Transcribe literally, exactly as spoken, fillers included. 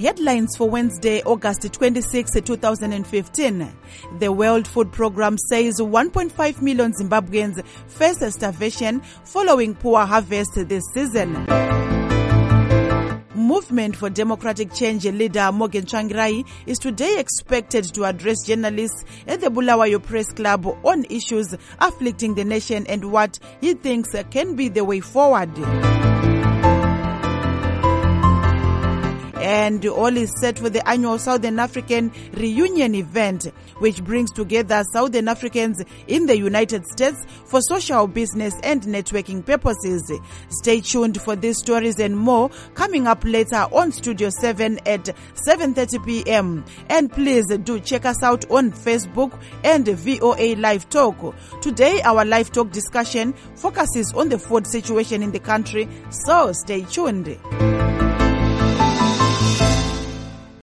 Headlines for Wednesday, August twenty-sixth, two thousand fifteen. The World Food Programme says one point five million Zimbabweans face starvation following poor harvest this season. Movement for Democratic Change leader Morgan Tsvangirai is today expected to address journalists at the Bulawayo Press Club on issues afflicting the nation and what he thinks can be the way forward. And all is set for the annual Southern African Reunion event, which brings together Southern Africans in the United States for social, business and networking purposes. Stay tuned for these stories and more coming up later on Studio seven at seven thirty p.m. And please do check us out on Facebook and V O A Live Talk. Today, our Live Talk discussion focuses on the food situation in the country, so stay tuned.